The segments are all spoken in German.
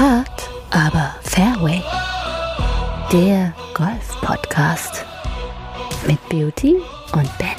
Hard, aber Fairway. Der Golf-Podcast mit Beauty und Benny.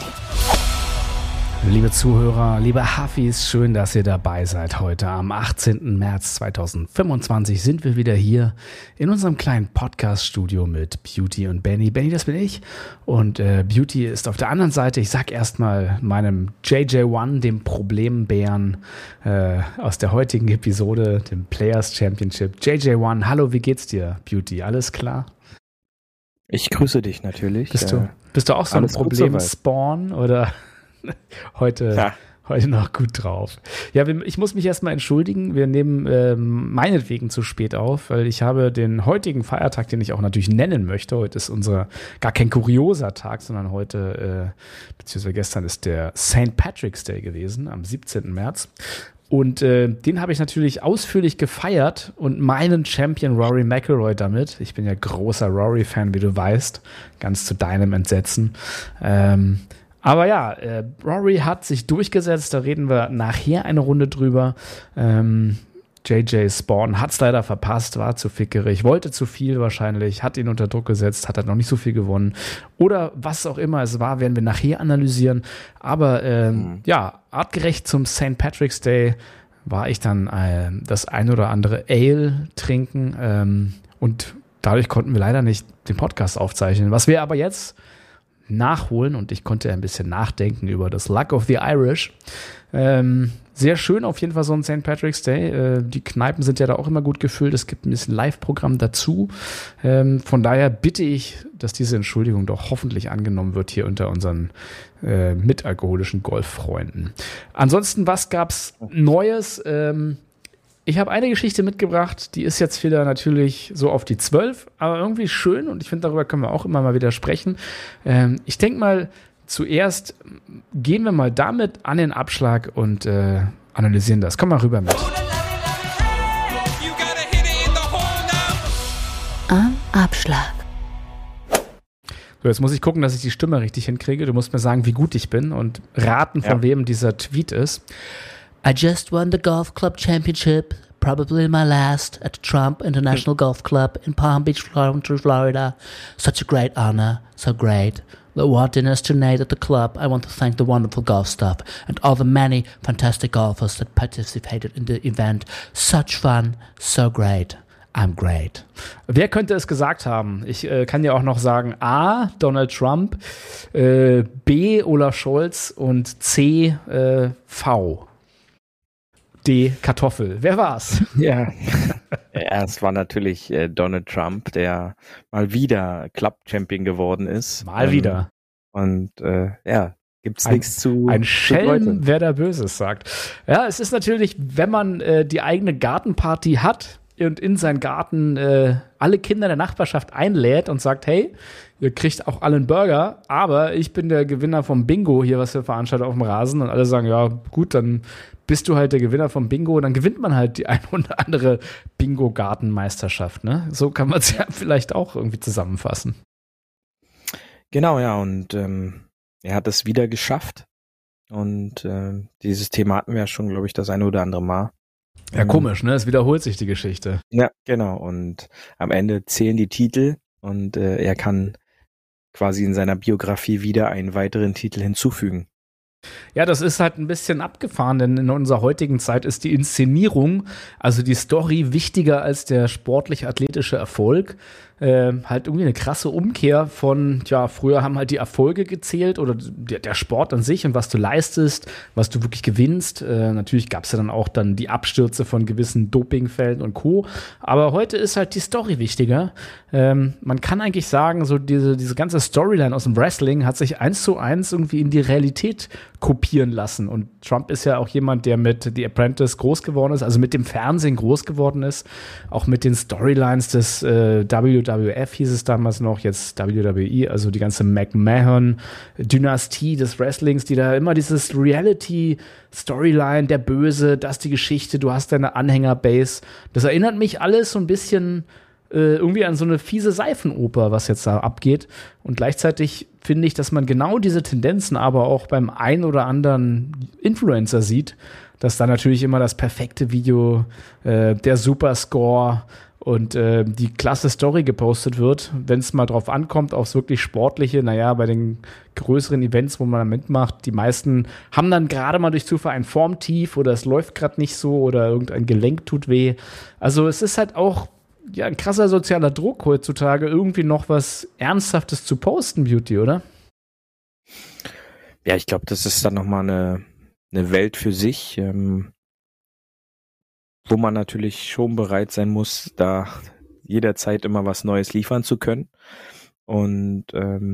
Liebe Zuhörer, liebe Hafis, schön, dass ihr dabei seid. Heute am 18. März 2025 sind wir wieder hier in unserem kleinen Podcast-Studio mit Beauty und Benny. Benny, das bin ich. Und Beauty ist auf der anderen Seite. Ich sag erstmal meinem JJ1, dem Problembären aus der heutigen Episode, dem Players Championship. JJ1, hallo, wie geht's dir, Beauty? Alles klar? Ich grüße dich natürlich. Bist du auch so ein Problem-Spawn oder heute noch gut drauf? Ja, ich muss mich erstmal entschuldigen. Wir nehmen meinetwegen zu spät auf, weil ich habe den heutigen Feiertag, den ich auch natürlich nennen möchte. Heute ist unser gar kein kurioser Tag, sondern heute, beziehungsweise gestern ist der St. Patrick's Day gewesen, am 17. März. Und den habe ich natürlich ausführlich gefeiert und meinen Champion Rory McIlroy damit. Ich bin ja großer Rory-Fan, wie du weißt, ganz zu deinem Entsetzen. Aber ja, Rory hat sich durchgesetzt, da reden wir nachher eine Runde drüber. JJ Spawn hat es leider verpasst, war zu fickerig, wollte zu viel wahrscheinlich, hat ihn unter Druck gesetzt, hat noch nicht so viel gewonnen. Oder was auch immer es war, werden wir nachher analysieren. Aber ja, artgerecht zum St. Patrick's Day war ich dann das ein oder andere Ale trinken. Und dadurch konnten wir leider nicht den Podcast aufzeichnen. Was wir aber jetzt nachholen, und ich konnte ein bisschen nachdenken über das Luck of the Irish. Sehr schön auf jeden Fall so ein St. Patrick's Day. Die Kneipen sind ja da auch immer gut gefüllt. Es gibt ein bisschen Live-Programm dazu. Von daher bitte ich, dass diese Entschuldigung doch hoffentlich angenommen wird hier unter unseren mitalkoholischen Golffreunden. Ansonsten, was gab's Neues? Ich habe eine Geschichte mitgebracht, die ist jetzt wieder natürlich so auf die 12, aber irgendwie schön und ich finde, darüber können wir auch immer mal wieder sprechen. Ich denke mal, zuerst gehen wir mal damit an den Abschlag und analysieren das. Komm mal rüber mit. Am Abschlag. So, jetzt muss ich gucken, dass ich die Stimme richtig hinkriege. Du musst mir sagen, wie gut ich bin und raten, von wem dieser Tweet ist. I just won the golf club championship, probably my last, at the Trump International Golf Club in Palm Beach, Florida. Such a great honor, so great. The award dinners tonight at the club. I want to thank the wonderful golf staff and all the many fantastic golfers that participated in the event. Such fun, so great. I'm great. Wer könnte es gesagt haben? Ich kann ja auch noch sagen A, Donald Trump, B, Olaf Scholz und C, V. D, Kartoffel. Wer war's? Ja, es war natürlich Donald Trump, der mal wieder Club-Champion geworden ist. Mal wieder. Und gibt's nichts zu... Ein Schelm, wer da Böses sagt. Ja, es ist natürlich, wenn man die eigene Gartenparty hat und in seinen Garten alle Kinder der Nachbarschaft einlädt und sagt, hey, ihr kriegt auch alle einen Burger, aber ich bin der Gewinner vom Bingo hier, was wir veranstalten auf dem Rasen, und alle sagen, ja gut, dann bist du halt der Gewinner vom Bingo, dann gewinnt man halt die ein oder andere Bingo-Gartenmeisterschaft, ne? So kann man es ja vielleicht auch irgendwie zusammenfassen. Genau, ja, und er hat es wieder geschafft und dieses Thema hatten wir ja schon, glaube ich, das eine oder andere Mal. Ja, komisch, ne? Es wiederholt sich die Geschichte. Ja, genau, und am Ende zählen die Titel und er kann quasi in seiner Biografie wieder einen weiteren Titel hinzufügen. Ja, das ist halt ein bisschen abgefahren, denn in unserer heutigen Zeit ist die Inszenierung, also die Story, wichtiger als der sportlich-athletische Erfolg. Halt irgendwie eine krasse Umkehr von, ja, früher haben halt die Erfolge gezählt oder der Sport an sich und was du leistest, was du wirklich gewinnst. Natürlich gab es ja dann auch dann die Abstürze von gewissen Dopingfällen und Co. Aber heute ist halt die Story wichtiger. Man kann eigentlich sagen, so diese ganze Storyline aus dem Wrestling hat sich 1:1 irgendwie in die Realität kopieren lassen. Und Trump ist ja auch jemand, der mit The Apprentice groß geworden ist, also mit dem Fernsehen groß geworden ist, auch mit den Storylines des WWF hieß es damals noch, jetzt WWE, also die ganze McMahon-Dynastie des Wrestlings, die da immer dieses Reality-Storyline, der Böse, das ist die Geschichte, du hast deine Anhängerbase. Das erinnert mich alles so ein bisschen irgendwie an so eine fiese Seifenoper, was jetzt da abgeht. Und gleichzeitig finde ich, dass man genau diese Tendenzen aber auch beim ein oder anderen Influencer sieht, dass da natürlich immer das perfekte Video, der Superscore und die klasse Story gepostet wird, wenn es mal drauf ankommt, aufs wirklich Sportliche. Naja, bei den größeren Events, wo man da mitmacht, die meisten haben dann gerade mal durch Zufall ein Formtief oder es läuft gerade nicht so oder irgendein Gelenk tut weh. Also es ist halt auch ein krasser sozialer Druck heutzutage, irgendwie noch was Ernsthaftes zu posten, Beauty, oder? Ja, ich glaube, das ist dann nochmal eine Welt für sich, wo man natürlich schon bereit sein muss, da jederzeit immer was Neues liefern zu können. Und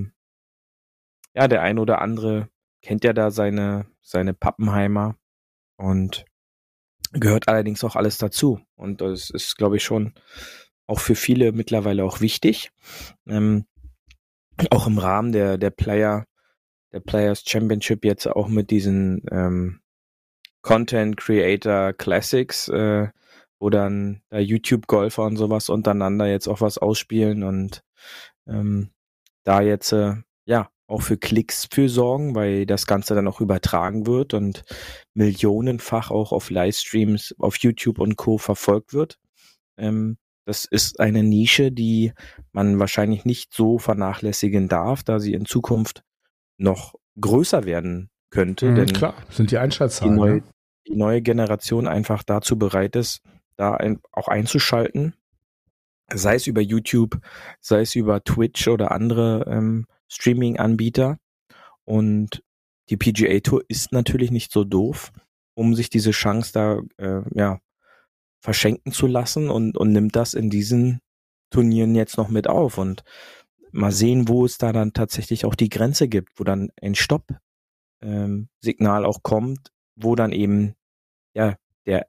der ein oder andere kennt ja da seine Pappenheimer und gehört allerdings auch alles dazu. Und das ist, glaube ich, schon auch für viele mittlerweile auch wichtig. Auch im Rahmen der Players Championship jetzt auch mit diesen Content Creator Classics, wo dann YouTube-Golfer und sowas untereinander jetzt auch was ausspielen und da jetzt auch für Klicks für sorgen, weil das Ganze dann auch übertragen wird und millionenfach auch auf Livestreams auf YouTube und Co. verfolgt wird. Das ist eine Nische, die man wahrscheinlich nicht so vernachlässigen darf, da sie in Zukunft noch größer werden könnte. Denn klar, sind die Einschaltzahlen. Die neue Generation einfach dazu bereit ist, da auch einzuschalten, sei es über YouTube, sei es über Twitch oder andere Streaming-Anbieter. Und die PGA Tour ist natürlich nicht so doof, um sich diese Chance da verschenken zu lassen und nimmt das in diesen Turnieren jetzt noch mit auf. Und mal sehen, wo es da dann tatsächlich auch die Grenze gibt, wo dann ein Stopp-Signal auch kommt, wo dann eben der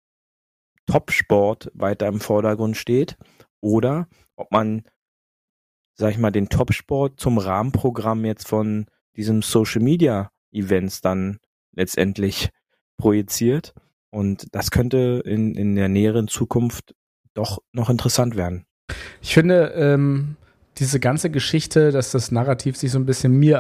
Top-Sport weiter im Vordergrund steht oder ob man, sag ich mal, den Top-Sport zum Rahmenprogramm jetzt von diesem Social-Media-Events dann letztendlich projiziert. Und das könnte in der näheren Zukunft doch noch interessant werden. Ich finde, diese ganze Geschichte, dass das Narrativ sich so ein bisschen die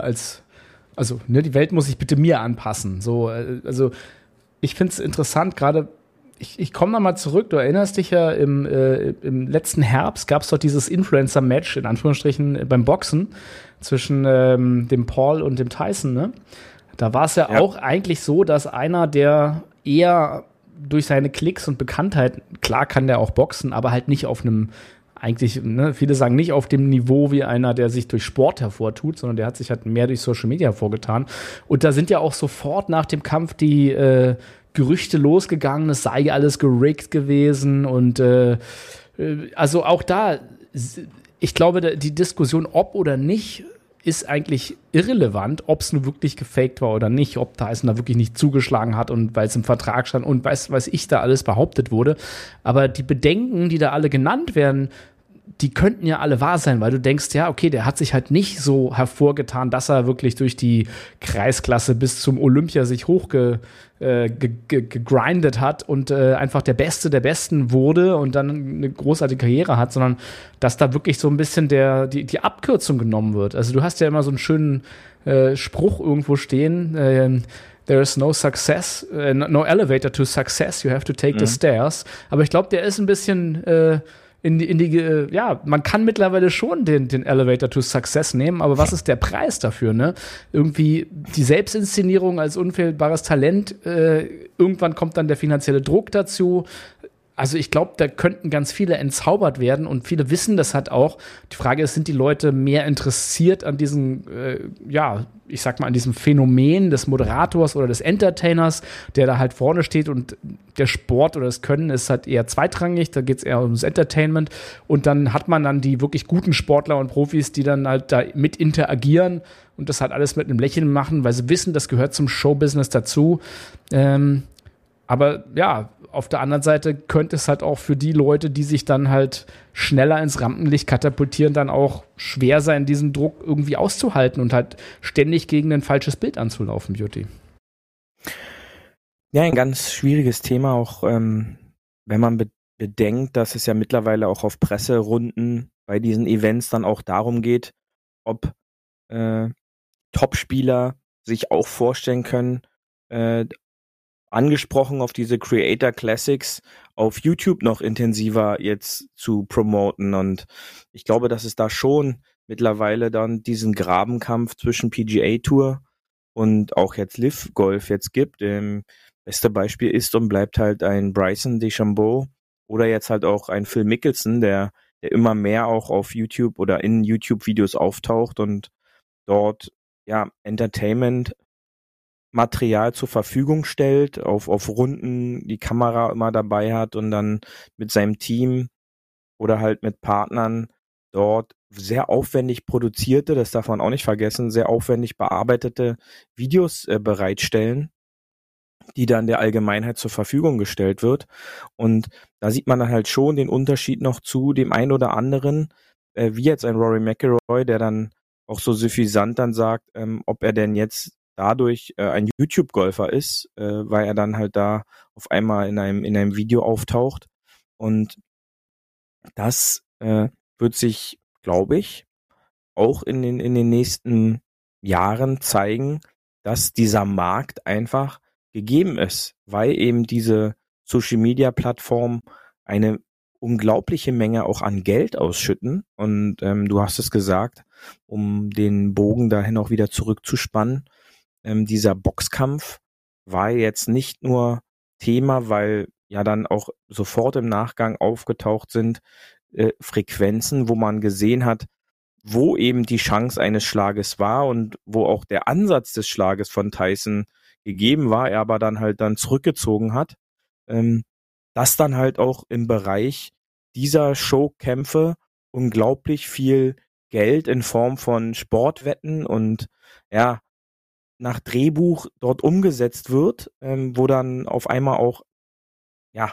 Welt muss sich bitte mir anpassen. So, also ich finde es interessant, gerade ich komme nochmal zurück, du erinnerst dich ja, im letzten Herbst gab es doch dieses Influencer-Match, in Anführungsstrichen, beim Boxen zwischen dem Paul und dem Tyson, ne? Da war es ja auch eigentlich so, dass einer, der eher durch seine Klicks und Bekanntheit, klar kann der auch boxen, aber halt nicht auf einem, eigentlich, ne, viele sagen nicht auf dem Niveau wie einer, der sich durch Sport hervortut, sondern der hat sich halt mehr durch Social Media hervorgetan. Und da sind ja auch sofort nach dem Kampf die Gerüchte losgegangen, es sei alles geriggt gewesen und also auch da, ich glaube, die Diskussion, ob oder nicht, ist eigentlich irrelevant, ob es nun wirklich gefaked war oder nicht, ob Tyson da wirklich nicht zugeschlagen hat und weil es im Vertrag stand und weiß ich da alles behauptet wurde. Aber die Bedenken, die da alle genannt werden, die könnten ja alle wahr sein, weil du denkst, ja, okay, der hat sich halt nicht so hervorgetan, dass er wirklich durch die Kreisklasse bis zum Olympia sich gegrindet hat und einfach der Beste der Besten wurde und dann eine großartige Karriere hat, sondern dass da wirklich so ein bisschen die Abkürzung genommen wird. Also du hast ja immer so einen schönen Spruch irgendwo stehen, there is no success, no elevator to success, you have to take the stairs. Aber ich glaube, der ist ein bisschen man kann mittlerweile schon den Elevator to Success nehmen, aber was ist der Preis dafür, ne? Irgendwie die Selbstinszenierung als unfehlbares Talent, irgendwann kommt dann der finanzielle Druck dazu. Also ich glaube, da könnten ganz viele entzaubert werden und viele wissen das halt auch. Die Frage ist, sind die Leute mehr interessiert an diesem, ich sag mal, an diesem Phänomen des Moderators oder des Entertainers, der da halt vorne steht und der Sport oder das Können ist halt eher zweitrangig, da geht es eher ums Entertainment und dann hat man dann die wirklich guten Sportler und Profis, die dann halt da mit interagieren und das halt alles mit einem Lächeln machen, weil sie wissen, das gehört zum Showbusiness dazu. Aber ja, auf der anderen Seite könnte es halt auch für die Leute, die sich dann halt schneller ins Rampenlicht katapultieren, dann auch schwer sein, diesen Druck irgendwie auszuhalten und halt ständig gegen ein falsches Bild anzulaufen, Beauty. Ja, ein ganz schwieriges Thema, auch wenn man bedenkt, dass es ja mittlerweile auch auf Presserunden bei diesen Events dann auch darum geht, ob Top-Spieler sich auch vorstellen können, angesprochen auf diese Creator Classics auf YouTube noch intensiver jetzt zu promoten. Und ich glaube, dass es da schon mittlerweile dann diesen Grabenkampf zwischen PGA Tour und auch jetzt Liv Golf jetzt gibt. Beste Beispiel ist und bleibt halt ein Bryson DeChambeau oder jetzt halt auch ein Phil Mickelson, der immer mehr auch auf YouTube oder in YouTube-Videos auftaucht und dort ja Entertainment-Material zur Verfügung stellt, auf Runden die Kamera immer dabei hat und dann mit seinem Team oder halt mit Partnern dort sehr aufwendig produzierte, das darf man auch nicht vergessen, sehr aufwendig bearbeitete Videos bereitstellen, die dann der Allgemeinheit zur Verfügung gestellt wird. Und da sieht man dann halt schon den Unterschied noch zu dem einen oder anderen, wie jetzt ein Rory McIlroy, der dann auch so suffisant dann sagt, ob er denn jetzt dadurch ein YouTube-Golfer ist, weil er dann halt da auf einmal in einem Video auftaucht. Und das wird sich, glaube ich, auch in den nächsten Jahren zeigen, dass dieser Markt einfach gegeben ist, weil eben diese Social-Media-Plattformen eine unglaubliche Menge auch an Geld ausschütten. Und du hast es gesagt, um den Bogen dahin auch wieder zurückzuspannen, dieser Boxkampf war jetzt nicht nur Thema, weil ja dann auch sofort im Nachgang aufgetaucht sind Frequenzen, wo man gesehen hat, wo eben die Chance eines Schlages war und wo auch der Ansatz des Schlages von Tyson gegeben war, er aber dann halt zurückgezogen hat, dass dann halt auch im Bereich dieser Showkämpfe unglaublich viel Geld in Form von Sportwetten und ja, nach Drehbuch dort umgesetzt wird, wo dann auf einmal auch ja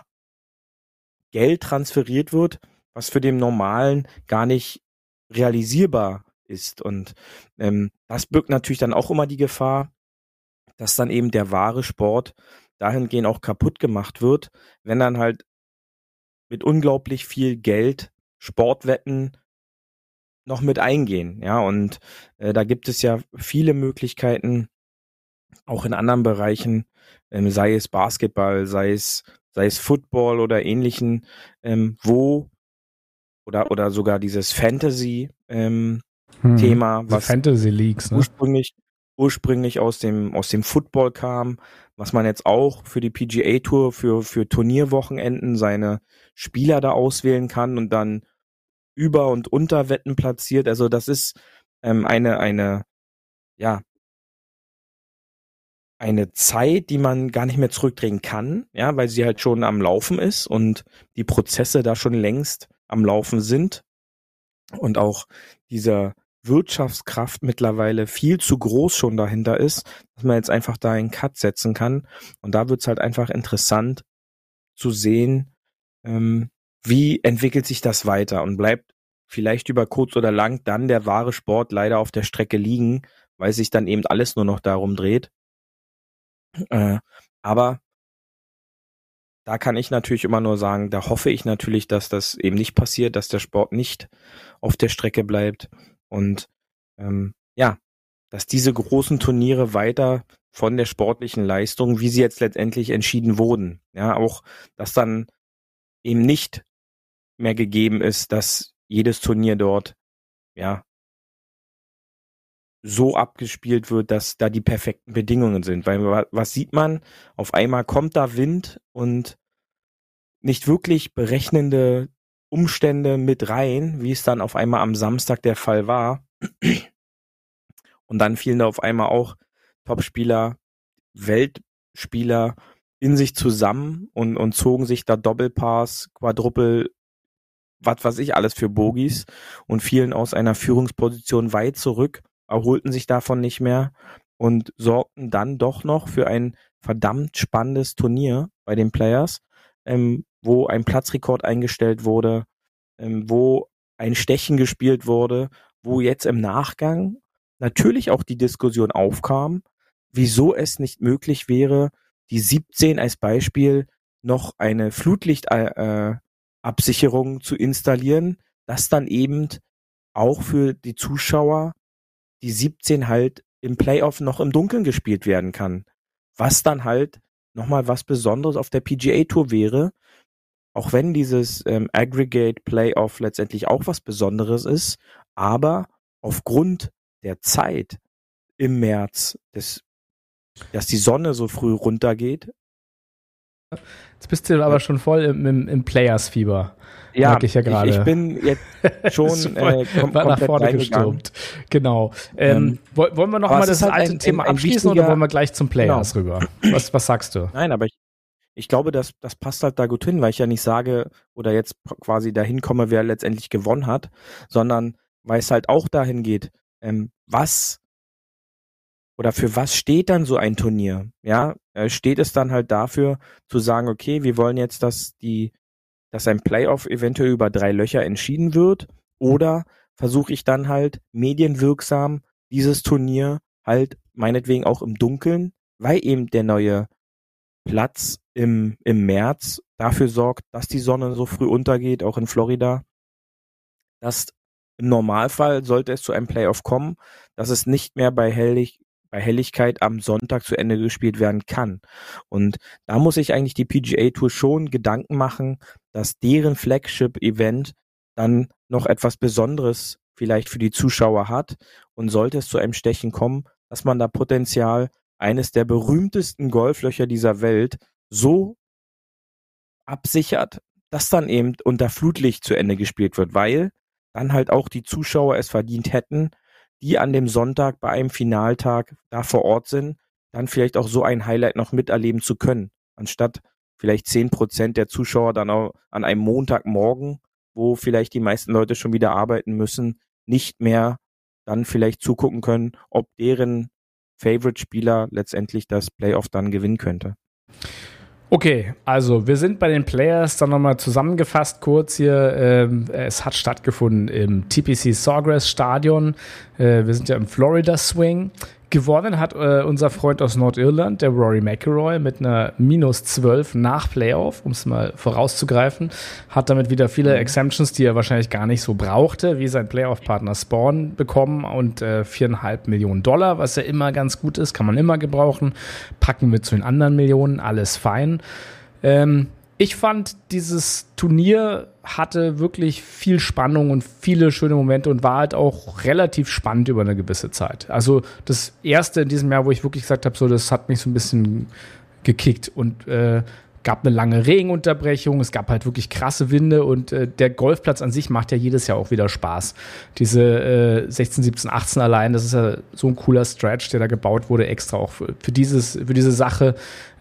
Geld transferiert wird, was für den Normalen gar nicht realisierbar ist. Und das birgt natürlich dann auch immer die Gefahr, dass dann eben der wahre Sport dahingehend auch kaputt gemacht wird, wenn dann halt mit unglaublich viel Geld Sportwetten noch mit eingehen. Ja, und da gibt es ja viele Möglichkeiten, auch in anderen Bereichen, sei es Basketball, sei es Football oder ähnlichen, wo oder sogar dieses Fantasy Thema, was Fantasy Leagues, ne? ursprünglich aus dem Football kam, was man jetzt auch für die PGA Tour für Turnierwochenenden seine Spieler da auswählen kann und dann Über- und Unterwetten platziert. Also das ist eine Zeit, die man gar nicht mehr zurückdrehen kann, ja, weil sie halt schon am Laufen ist und die Prozesse da schon längst am Laufen sind und auch diese Wirtschaftskraft mittlerweile viel zu groß schon dahinter ist, dass man jetzt einfach da einen Cut setzen kann. Und da wird's halt einfach interessant zu sehen, wie entwickelt sich das weiter und bleibt vielleicht über kurz oder lang dann der wahre Sport leider auf der Strecke liegen, weil sich dann eben alles nur noch darum dreht. Aber da kann ich natürlich immer nur sagen, da hoffe ich natürlich, dass das eben nicht passiert, dass der Sport nicht auf der Strecke bleibt und dass diese großen Turniere weiter von der sportlichen Leistung, wie sie jetzt letztendlich entschieden wurden, ja, auch, dass dann eben nicht mehr gegeben ist, dass jedes Turnier dort, ja, so abgespielt wird, dass da die perfekten Bedingungen sind. Weil was sieht man? Auf einmal kommt da Wind und nicht wirklich berechnende Umstände mit rein, wie es dann auf einmal am Samstag der Fall war. Und dann fielen da auf einmal auch Topspieler, Weltspieler in sich zusammen und zogen sich da Doppelpass, Quadruple, was weiß ich alles für Bogies und fielen aus einer Führungsposition weit zurück, erholten sich davon nicht mehr und sorgten dann doch noch für ein verdammt spannendes Turnier bei den Players, wo ein Platzrekord eingestellt wurde, wo ein Stechen gespielt wurde, wo jetzt im Nachgang natürlich auch die Diskussion aufkam, wieso es nicht möglich wäre, die 17 als Beispiel noch eine Absicherung zu installieren, dass dann eben auch für die Zuschauer die 17 halt im Playoff noch im Dunkeln gespielt werden kann. Was dann halt nochmal was Besonderes auf der PGA Tour wäre, auch wenn dieses Aggregate Playoff letztendlich auch was Besonderes ist, aber aufgrund der Zeit im März, dass die Sonne so früh runtergeht. Jetzt bist du aber schon voll im Players-Fieber. Ja, ich ich bin jetzt schon nach vorne gestürmt. Genau. Wollen wir noch mal das alte Thema abschließen oder wollen wir gleich zum Players rüber? Was sagst du? Nein, aber ich glaube, das passt halt da gut hin, weil ich ja nicht sage oder jetzt quasi dahin komme, wer letztendlich gewonnen hat, sondern weil es halt auch dahin geht, was oder für was steht dann so ein Turnier? Ja, steht es dann halt dafür zu sagen, okay, wir wollen jetzt, dass ein Playoff eventuell über 3 Löcher entschieden wird, oder versuche ich dann halt medienwirksam dieses Turnier halt meinetwegen auch im Dunkeln, weil eben der neue Platz im März dafür sorgt, dass die Sonne so früh untergeht, auch in Florida, dass im Normalfall, sollte es zu einem Playoff kommen, dass es nicht mehr bei Helligkeit am Sonntag zu Ende gespielt werden kann. Und da muss sich eigentlich die PGA Tour schon Gedanken machen, dass deren Flagship-Event dann noch etwas Besonderes vielleicht für die Zuschauer hat, und sollte es zu einem Stechen kommen, dass man da potenziell eines der berühmtesten Golflöcher dieser Welt so absichert, dass dann eben unter Flutlicht zu Ende gespielt wird, weil dann halt auch die Zuschauer es verdient hätten, die an dem Sonntag bei einem Finaltag da vor Ort sind, dann vielleicht auch so ein Highlight noch miterleben zu können, anstatt vielleicht 10% der Zuschauer dann auch an einem Montagmorgen, wo vielleicht die meisten Leute schon wieder arbeiten müssen, nicht mehr dann vielleicht zugucken können, ob deren Favorite-Spieler letztendlich das Playoff dann gewinnen könnte. Okay, also wir sind bei den Players, dann nochmal zusammengefasst kurz hier. Es hat stattgefunden im TPC Sawgrass Stadion. Wir sind ja im Florida Swing. Gewonnen hat unser Freund aus Nordirland, der Rory McIlroy, mit einer -12 nach Playoff, um es mal vorauszugreifen. Hat damit wieder viele Exemptions, die er wahrscheinlich gar nicht so brauchte, wie sein Playoff-Partner Spawn bekommen, und $4,5 Millionen, was ja immer ganz gut ist, kann man immer gebrauchen. Packen wir zu den anderen Millionen, alles fein. Ich fand, dieses Turnier hatte wirklich viel Spannung und viele schöne Momente und war halt auch relativ spannend über eine gewisse Zeit. Also das erste in diesem Jahr, wo ich wirklich gesagt habe, so, das hat mich so ein bisschen gekickt, und gab eine lange Regenunterbrechung, es gab halt wirklich krasse Winde, und der Golfplatz an sich macht ja jedes Jahr auch wieder Spaß. Diese 16, 17, 18 allein, das ist ja so ein cooler Stretch, der da gebaut wurde, extra auch für diese Sache.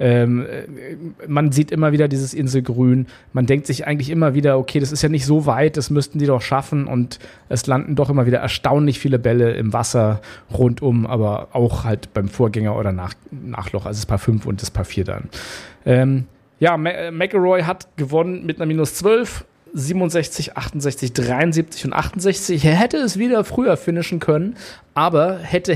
Man sieht immer wieder dieses Inselgrün, man denkt sich eigentlich immer wieder, okay, das ist ja nicht so weit, das müssten die doch schaffen, und es landen doch immer wieder erstaunlich viele Bälle im Wasser rundum, aber auch halt beim Vorgänger oder Nachloch, also das Par 5 und das Par 4 dann. Ja, McIlroy hat gewonnen mit einer -12, 67, 68, 73 und 68. Er hätte es wieder früher finishen können, aber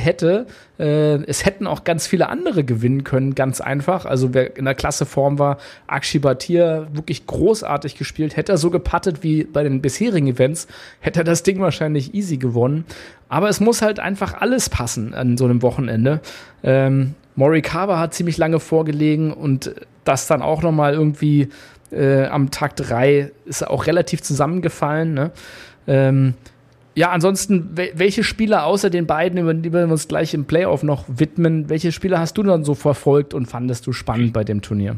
es hätten auch ganz viele andere gewinnen können, ganz einfach. Also wer in der Klasse Form war, Akshay Bhatia, wirklich großartig gespielt. Hätte er so gepattet wie bei den bisherigen Events, hätte er das Ding wahrscheinlich easy gewonnen. Aber es muss halt einfach alles passen an so einem Wochenende. Morikawa hat ziemlich lange vorgelegen, und das dann auch nochmal irgendwie am Tag 3 ist auch relativ zusammengefallen. Ne? Ja, ansonsten, welche Spieler außer den beiden, über die wir uns gleich im Playoff noch widmen, welche Spieler hast du dann so verfolgt und fandest du spannend bei dem Turnier?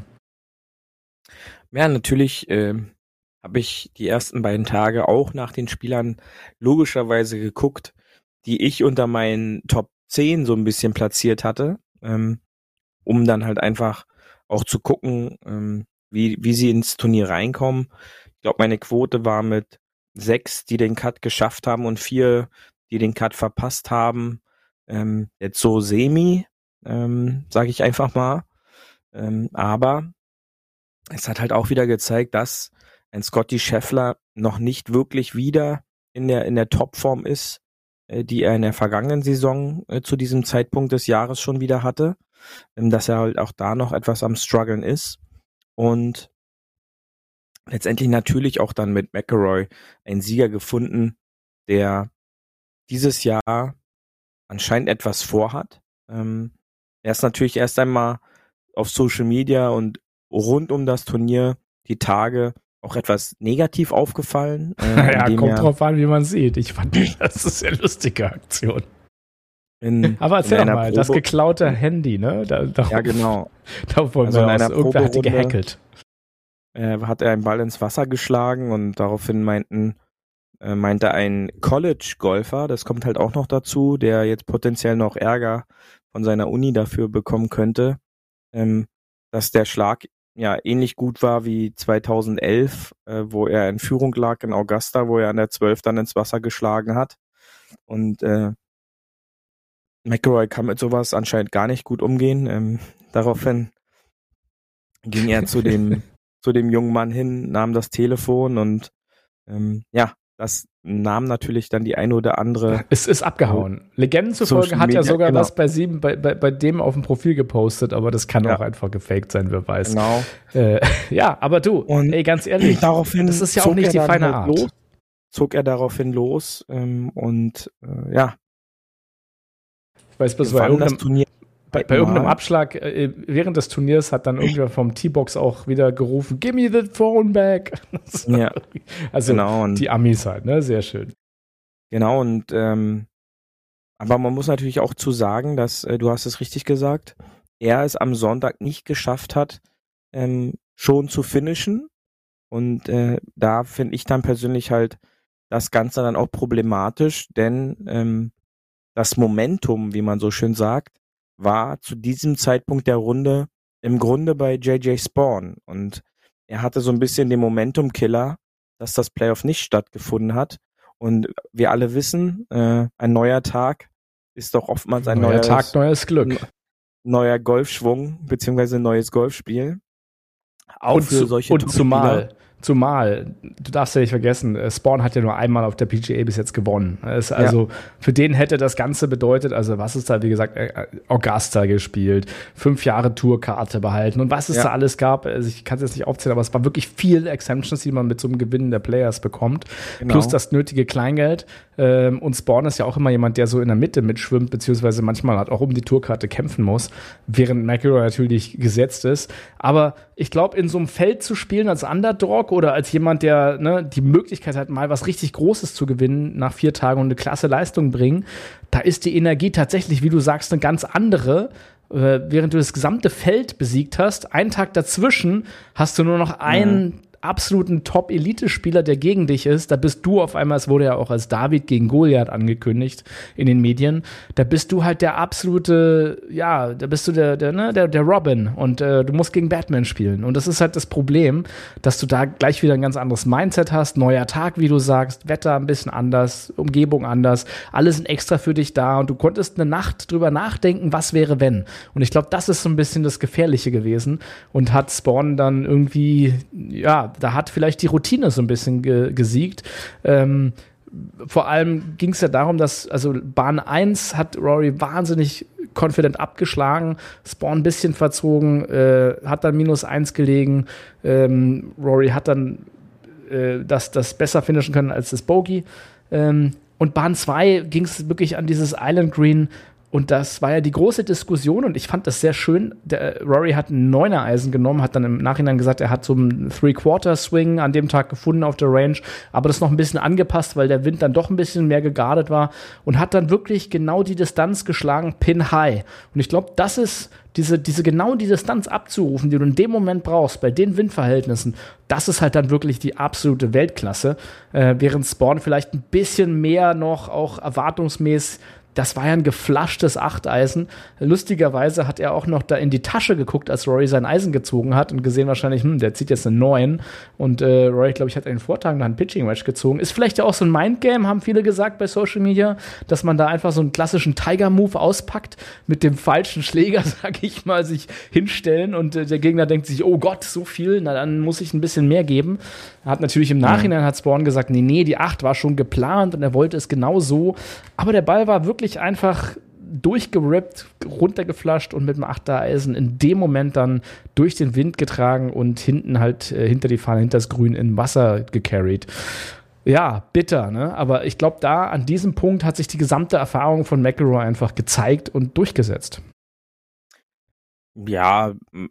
Ja, natürlich habe ich die ersten beiden Tage auch nach den Spielern logischerweise geguckt, die ich unter meinen Top 10 so ein bisschen platziert hatte, um dann halt einfach auch zu gucken, wie sie ins Turnier reinkommen. Ich glaube, meine Quote war mit 6, die den Cut geschafft haben, und 4, die den Cut verpasst haben. Jetzt so semi, sage ich einfach mal. Aber es hat halt auch wieder gezeigt, dass ein Scottie Scheffler noch nicht wirklich wieder in der Topform ist, die er in der vergangenen Saison zu diesem Zeitpunkt des Jahres schon wieder hatte. Dass er halt auch da noch etwas am Struggeln ist. Und letztendlich natürlich auch dann mit McIlroy einen Sieger gefunden, der dieses Jahr anscheinend etwas vorhat. Er ist natürlich erst einmal auf Social Media und rund um das Turnier die Tage auch etwas negativ aufgefallen. Ja, kommt drauf an, wie man sieht. Ich fand, das ist eine lustige Aktion. Aber erzähl doch mal, das geklaute Handy, ne? Ja, genau. Da wollen wir raus. Irgendwer hat die gehackelt. Hat er einen Ball ins Wasser geschlagen und daraufhin meinte ein College-Golfer, das kommt halt auch noch dazu, der jetzt potenziell noch Ärger von seiner Uni dafür bekommen könnte, dass der Schlag ja ähnlich gut war wie 2011, wo er in Führung lag in Augusta, wo er an der 12 dann ins Wasser geschlagen hat. Und McIlroy kann mit sowas anscheinend gar nicht gut umgehen. Daraufhin ging er zu dem jungen Mann hin, nahm das Telefon und das nahm natürlich dann die eine oder andere. Es ist abgehauen. Legenden zufolge hat er sogar was bei dem auf dem Profil gepostet, aber das kann auch einfach gefaked sein, wer weiß. Genau. Ja, aber du, ganz ehrlich, daraufhin das ist ja auch nicht die feine Art. Zog er daraufhin los und ich weiß bloß, bei irgendeinem Abschlag während des Turniers hat dann irgendwer vom T-Box auch wieder gerufen, give me the phone back. Ja, also genau, die Amis halt, ne? Sehr schön. Genau, und aber man muss natürlich auch zu sagen, dass, du hast es richtig gesagt, er es am Sonntag nicht geschafft hat, schon zu finishen. Und da finde ich dann persönlich halt das Ganze dann auch problematisch, denn das Momentum, wie man so schön sagt, war zu diesem Zeitpunkt der Runde im Grunde bei JJ Spaun. Und er hatte so ein bisschen den Momentum-Killer, dass das Playoff nicht stattgefunden hat. Und wir alle wissen, ein neuer Tag ist doch oftmals ein neuer Tag, neues Glück. Neuer Golfschwung, beziehungsweise neues Golfspiel. Auch für solche Zumal, du darfst ja nicht vergessen, Spaun hat ja nur einmal auf der PGA bis jetzt gewonnen. Also für den hätte das Ganze bedeutet, also was ist da, wie gesagt, Augusta gespielt, 5 Jahre Tourkarte behalten und was es da alles gab, also ich kann es jetzt nicht aufzählen, aber es war wirklich viel Exemptions, die man mit so einem Gewinn der Players bekommt, plus das nötige Kleingeld. Und Spaun ist ja auch immer jemand, der so in der Mitte mitschwimmt, beziehungsweise manchmal halt auch um die Tourkarte kämpfen muss, während McIlroy natürlich gesetzt ist. Aber ich glaube, in so einem Feld zu spielen als Underdog oder als jemand, der die Möglichkeit hat, mal was richtig Großes zu gewinnen nach 4 Tagen und eine klasse Leistung bringen, da ist die Energie tatsächlich, wie du sagst, eine ganz andere. Während du das gesamte Feld besiegt hast, einen Tag dazwischen hast du nur noch einen absoluten Top-Elite-Spieler, der gegen dich ist, da bist du auf einmal, es wurde ja auch als David gegen Goliath angekündigt in den Medien, da bist du halt der absolute, da bist du der Robin und du musst gegen Batman spielen und das ist halt das Problem, dass du da gleich wieder ein ganz anderes Mindset hast, neuer Tag, wie du sagst, Wetter ein bisschen anders, Umgebung anders, alle sind extra für dich da und du konntest eine Nacht drüber nachdenken, was wäre wenn, und ich glaube, das ist so ein bisschen das Gefährliche gewesen und hat Spaun dann irgendwie, da hat vielleicht die Routine so ein bisschen gesiegt. Vor allem ging es ja darum, dass, also Bahn 1 hat Rory wahnsinnig confident abgeschlagen, Spaun ein bisschen verzogen, hat dann -1 gelegen. Rory hat dann das besser finishen können als das Bogey. Und Bahn 2 ging es wirklich an dieses Island Green. Und das war ja die große Diskussion und ich fand das sehr schön. Rory hat ein 9er Eisen genommen, hat dann im Nachhinein gesagt, er hat so einen 3/4-Swing an dem Tag gefunden auf der Range, aber das noch ein bisschen angepasst, weil der Wind dann doch ein bisschen mehr gegardet war und hat dann wirklich genau die Distanz geschlagen, Pin High. Und ich glaube, das ist genau die Distanz abzurufen, die du in dem Moment brauchst, bei den Windverhältnissen, das ist halt dann wirklich die absolute Weltklasse. Während Spaun vielleicht ein bisschen mehr noch auch erwartungsmäßig. Das war ja ein geflaschtes 8-Eisen. Lustigerweise hat er auch noch da in die Tasche geguckt, als Rory sein Eisen gezogen hat und gesehen wahrscheinlich, der zieht jetzt eine 9. Und Rory, glaube ich, hat in den Vortagen dann ein Pitching-Wedge gezogen. Ist vielleicht ja auch so ein Mindgame, haben viele gesagt bei Social Media, dass man da einfach so einen klassischen Tiger-Move auspackt, mit dem falschen Schläger, sag ich mal, sich hinstellen und der Gegner denkt sich, oh Gott, so viel, na dann muss ich ein bisschen mehr geben. Hat natürlich im Nachhinein hat Spaun gesagt, nee, die 8 war schon geplant und er wollte es genau so. Aber der Ball war wirklich einfach durchgerippt, runtergeflasht und mit dem Achtereisen in dem Moment dann durch den Wind getragen und hinten halt hinter die Fahne, hinter das Grün in Wasser gecarried. Ja, bitter, ne? Aber ich glaube, da an diesem Punkt hat sich die gesamte Erfahrung von McIlroy einfach gezeigt und durchgesetzt. Ja,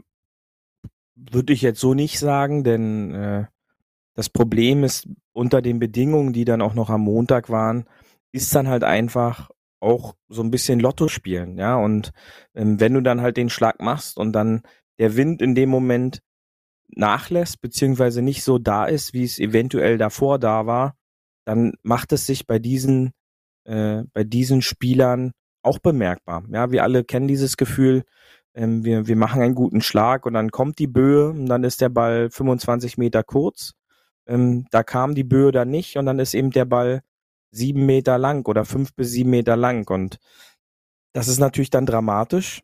würde ich jetzt so nicht sagen, denn das Problem ist, unter den Bedingungen, die dann auch noch am Montag waren, ist dann halt einfach auch so ein bisschen Lotto spielen, ja, und wenn du dann halt den Schlag machst und dann der Wind in dem Moment nachlässt, beziehungsweise nicht so da ist, wie es eventuell davor da war, dann macht es sich bei diesen Spielern auch bemerkbar. Ja, wir alle kennen dieses Gefühl, wir machen einen guten Schlag und dann kommt die Böe und dann ist der Ball 25 Meter kurz. Da kam die Böe dann nicht und dann ist eben der Ball 7 Meter lang oder 5 bis 7 Meter lang und das ist natürlich dann dramatisch,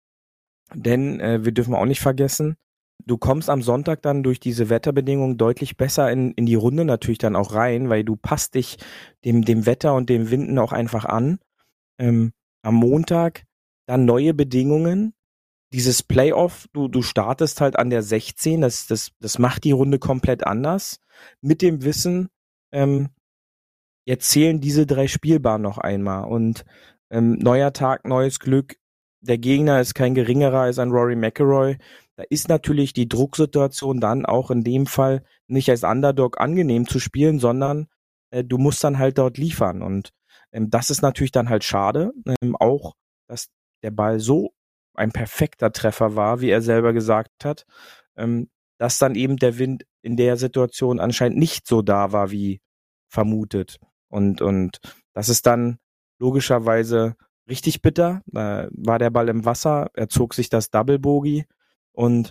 denn wir dürfen auch nicht vergessen, du kommst am Sonntag dann durch diese Wetterbedingungen deutlich besser in die Runde natürlich dann auch rein, weil du passt dich dem Wetter und dem Winden auch einfach an. Am Montag dann neue Bedingungen, dieses Playoff, du startest halt an der 16, das macht die Runde komplett anders, mit dem Wissen, jetzt zählen diese 3 Spielbahnen noch einmal und neuer Tag, neues Glück, der Gegner ist kein geringerer als ein Rory McIlroy, da ist natürlich die Drucksituation dann auch in dem Fall nicht als Underdog angenehm zu spielen, sondern du musst dann halt dort liefern und das ist natürlich dann halt schade, auch, dass der Ball so ein perfekter Treffer war, wie er selber gesagt hat, dass dann eben der Wind in der Situation anscheinend nicht so da war, wie vermutet. Und das ist dann logischerweise richtig bitter. Da war der Ball im Wasser, er zog sich das Double Bogey und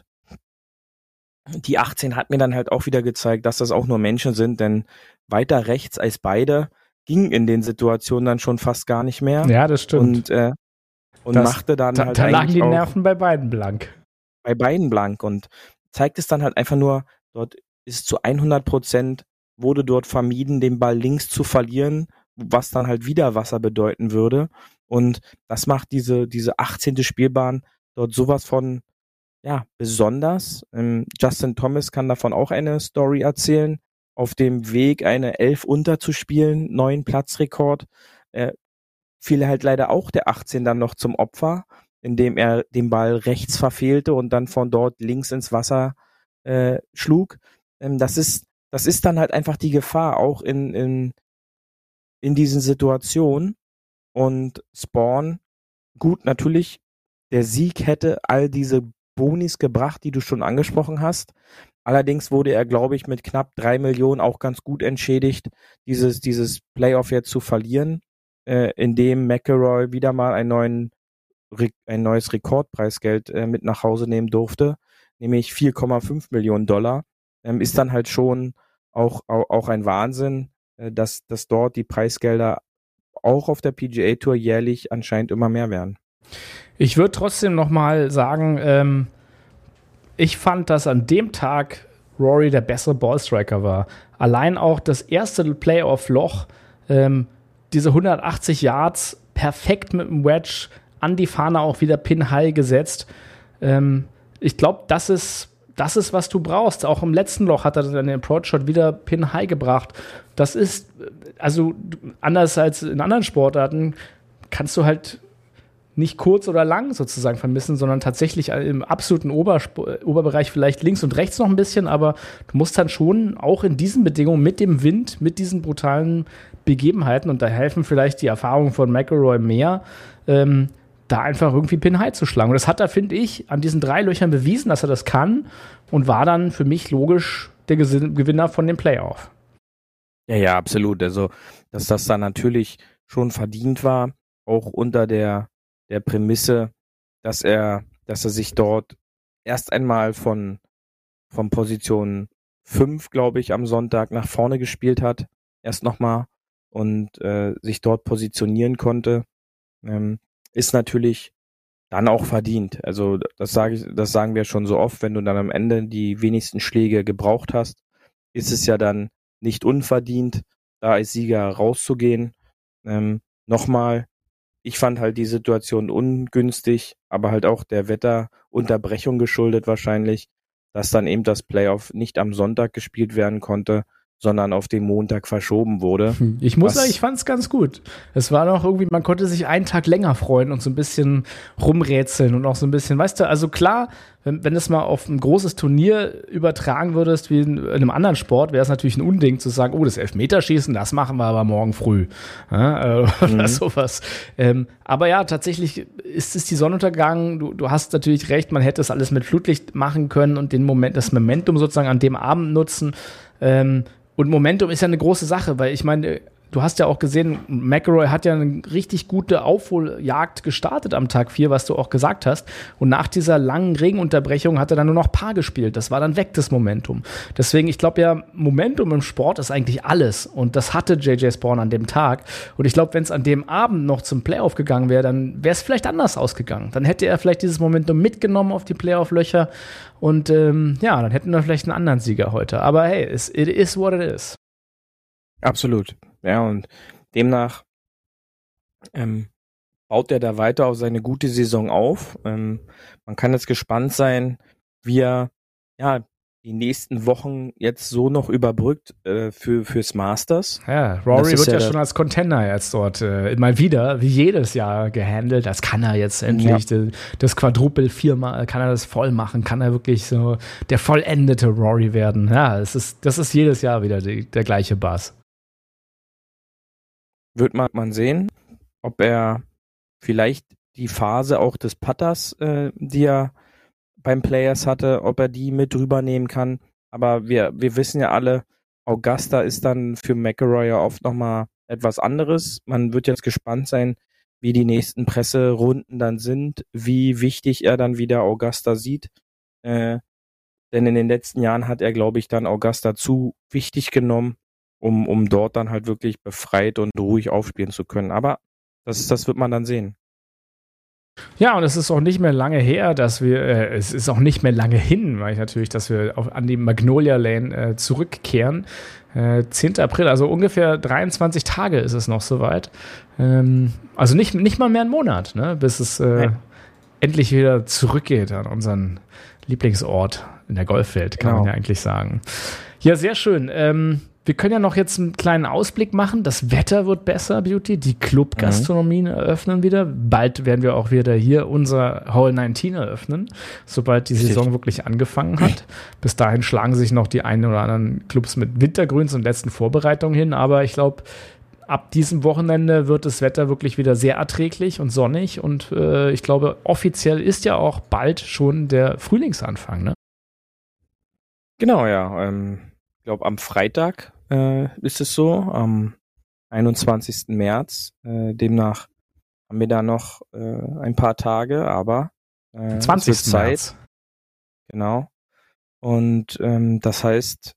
die 18 hat mir dann halt auch wieder gezeigt, dass das auch nur Menschen sind, denn weiter rechts als beide ging in den Situationen dann schon fast gar nicht mehr. Ja, das stimmt. Und machte dann halt da lagen die Nerven bei beiden blank. Bei beiden blank und zeigt es dann halt einfach nur, dort ist zu 100% wurde dort vermieden, den Ball links zu verlieren, was dann halt wieder Wasser bedeuten würde. Und das macht diese 18. Spielbahn dort sowas von, ja, besonders. Justin Thomas kann davon auch eine Story erzählen. Auf dem Weg, eine 11 unterzuspielen, neuen Platzrekord, fiel halt leider auch der 18 dann noch zum Opfer, indem er den Ball rechts verfehlte und dann von dort links ins Wasser schlug. Das ist dann halt einfach die Gefahr, auch in diesen Situationen. Und Spawn, gut, natürlich, der Sieg hätte all diese Bonis gebracht, die du schon angesprochen hast. Allerdings wurde er, glaube ich, mit knapp 3 Millionen auch ganz gut entschädigt, dieses Playoff jetzt zu verlieren, indem McIlroy wieder mal ein neues Rekordpreisgeld mit nach Hause nehmen durfte, nämlich 4,5 Millionen $. Ist dann halt schon auch ein Wahnsinn, dass dort die Preisgelder auch auf der PGA Tour jährlich anscheinend immer mehr werden. Ich würde trotzdem noch-mal sagen, ich fand, dass an dem Tag Rory der bessere Ballstriker war. Allein auch das erste Playoff-Loch, diese 180 Yards, perfekt mit dem Wedge, an die Fahne auch wieder Pin-High gesetzt. Ich glaube, das ist, was du brauchst. Auch im letzten Loch hat er dann den Approach-Shot wieder Pin-High gebracht. Das ist, also anders als in anderen Sportarten, kannst du halt nicht kurz oder lang sozusagen vermissen, sondern tatsächlich im absoluten Oberbereich vielleicht links und rechts noch ein bisschen, aber du musst dann schon auch in diesen Bedingungen mit dem Wind, mit diesen brutalen Begebenheiten, und da helfen vielleicht die Erfahrungen von McIlroy mehr, da einfach irgendwie Pin-High zu schlagen. Und das hat er, finde ich, an diesen 3 Löchern bewiesen, dass er das kann, und war dann für mich logisch der Gewinner von dem Playoff. Ja, absolut. Also, dass das dann natürlich schon verdient war, auch unter der Prämisse, dass er sich dort erst einmal von Position 5, glaube ich, am Sonntag nach vorne gespielt hat, erst nochmal, und sich dort positionieren konnte, ist natürlich dann auch verdient. Also das sagen wir schon so oft, wenn du dann am Ende die wenigsten Schläge gebraucht hast, ist es ja dann nicht unverdient, da als Sieger rauszugehen. Nochmal, Ich fand halt die Situation ungünstig, aber halt auch der Wetterunterbrechung geschuldet wahrscheinlich, dass dann eben das Playoff nicht am Sonntag gespielt werden konnte, sondern auf den Montag verschoben wurde. Ich muss sagen, ich fand es ganz gut. Es war noch irgendwie, man konnte sich einen Tag länger freuen und so ein bisschen rumrätseln und auch so ein bisschen, weißt du, also klar, wenn es mal auf ein großes Turnier übertragen würdest, wie in einem anderen Sport, wäre es natürlich ein Unding zu sagen, oh, das Elfmeterschießen, das machen wir aber morgen früh. Ja, oder sowas. Aber ja, tatsächlich ist es die Sonnenuntergang. Du hast natürlich recht, man hätte es alles mit Flutlicht machen können und das Momentum sozusagen an dem Abend nutzen. Und Momentum ist ja eine große Sache, weil ich meine, du hast ja auch gesehen, McIlroy hat ja eine richtig gute Aufholjagd gestartet am Tag 4, was du auch gesagt hast. Und nach dieser langen Regenunterbrechung hat er dann nur noch Paar gespielt. Das war dann weg, das Momentum. Deswegen, ich glaube ja, Momentum im Sport ist eigentlich alles. Und das hatte JJ Spaun an dem Tag. Und ich glaube, wenn es an dem Abend noch zum Playoff gegangen wäre, dann wäre es vielleicht anders ausgegangen. Dann hätte er vielleicht dieses Momentum mitgenommen auf die Playoff-Löcher. Und dann hätten wir vielleicht einen anderen Sieger heute. Aber hey, it is what it is. Absolut. Ja, und demnach baut er da weiter auf seine gute Saison auf. Man kann jetzt gespannt sein, wie er die nächsten Wochen jetzt so noch überbrückt fürs Masters. Ja, Rory wird ja schon als Contender jetzt dort mal wieder, wie jedes Jahr, gehandelt. Das kann er jetzt endlich. Ja. Das Quadruple 4-mal, kann er das voll machen, kann er wirklich so der vollendete Rory werden. Ja, das ist jedes Jahr wieder der gleiche Bass. Wird man sehen, ob er vielleicht die Phase auch des Putters, die er beim Players hatte, ob er die mit rübernehmen kann. Aber wir wissen ja alle, Augusta ist dann für McIlroy ja oft nochmal etwas anderes. Man wird jetzt gespannt sein, wie die nächsten Presserunden dann sind, wie wichtig er dann wieder Augusta sieht. Denn in den letzten Jahren hat er, glaube ich, dann Augusta zu wichtig genommen, um dort dann halt wirklich befreit und ruhig aufspielen zu können. Aber das wird man dann sehen. Ja, und es ist auch nicht mehr lange her, es ist auch nicht mehr lange hin, weil ich natürlich, dass wir an die Magnolia Lane zurückkehren. 10. April, also ungefähr 23 Tage ist es noch soweit. Also nicht mal mehr einen Monat, ne, bis es endlich wieder zurückgeht an unseren Lieblingsort in der Golfwelt, kann man ja eigentlich sagen. Ja, sehr schön. Wir können ja noch jetzt einen kleinen Ausblick machen. Das Wetter wird besser, Beauty. Die Club-Gastronomien eröffnen wieder. Bald werden wir auch wieder hier unser Hole 19 eröffnen, sobald die Saison wirklich angefangen hat. Bis dahin schlagen sich noch die einen oder anderen Clubs mit Wintergrüns und letzten Vorbereitungen hin. Aber ich glaube, ab diesem Wochenende wird das Wetter wirklich wieder sehr erträglich und sonnig. Und ich glaube, offiziell ist ja auch bald schon der Frühlingsanfang, ne? Genau, ja. Ich glaube, am Freitag ist es so, am 21. März. Demnach haben wir da noch ein paar Tage, aber 20. Zeit. März. Genau. Und das heißt,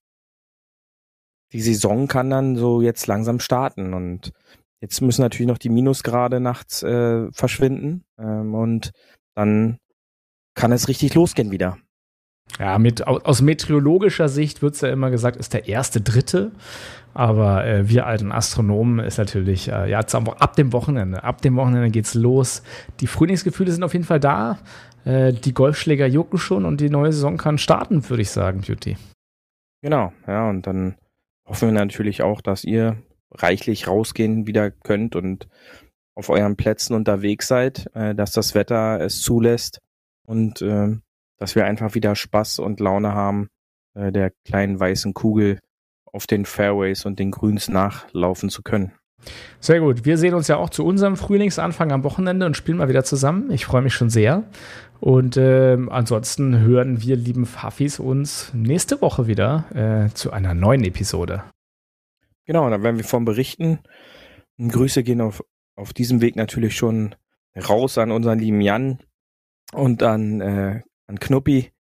die Saison kann dann so jetzt langsam starten. Und jetzt müssen natürlich noch die Minusgrade nachts verschwinden. Und dann kann es richtig losgehen wieder. Ja, aus meteorologischer Sicht wird es ja immer gesagt, ist der 1.3. Aber wir alten Astronomen ist natürlich, ab dem Wochenende geht's los. Die Frühlingsgefühle sind auf jeden Fall da. Die Golfschläger jucken schon und die neue Saison kann starten, würde ich sagen, Beauty. Genau, ja, und dann hoffen wir natürlich auch, dass ihr reichlich rausgehen wieder könnt und auf euren Plätzen unterwegs seid, dass das Wetter es zulässt und dass wir einfach wieder Spaß und Laune haben, der kleinen weißen Kugel auf den Fairways und den Grüns nachlaufen zu können. Sehr gut. Wir sehen uns ja auch zu unserem Frühlingsanfang am Wochenende und spielen mal wieder zusammen. Ich freue mich schon sehr. Und ansonsten hören wir, lieben Fafis, uns nächste Woche wieder zu einer neuen Episode. Genau, da werden wir von berichten. Und Grüße gehen auf diesem Weg natürlich schon raus an unseren lieben Jan und an Knuppi.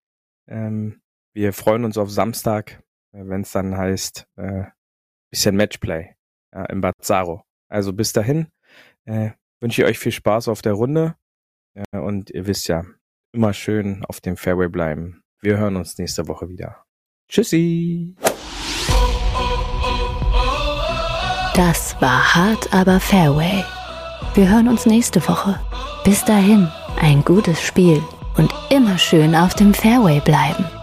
Wir freuen uns auf Samstag, wenn es dann heißt, bisschen Matchplay im Bazzaro. Also bis dahin wünsche ich euch viel Spaß auf der Runde und ihr wisst ja, immer schön auf dem Fairway bleiben. Wir hören uns nächste Woche wieder. Tschüssi! Das war Hart aber Fairway. Wir hören uns nächste Woche. Bis dahin, ein gutes Spiel und immer schön auf dem Fairway bleiben.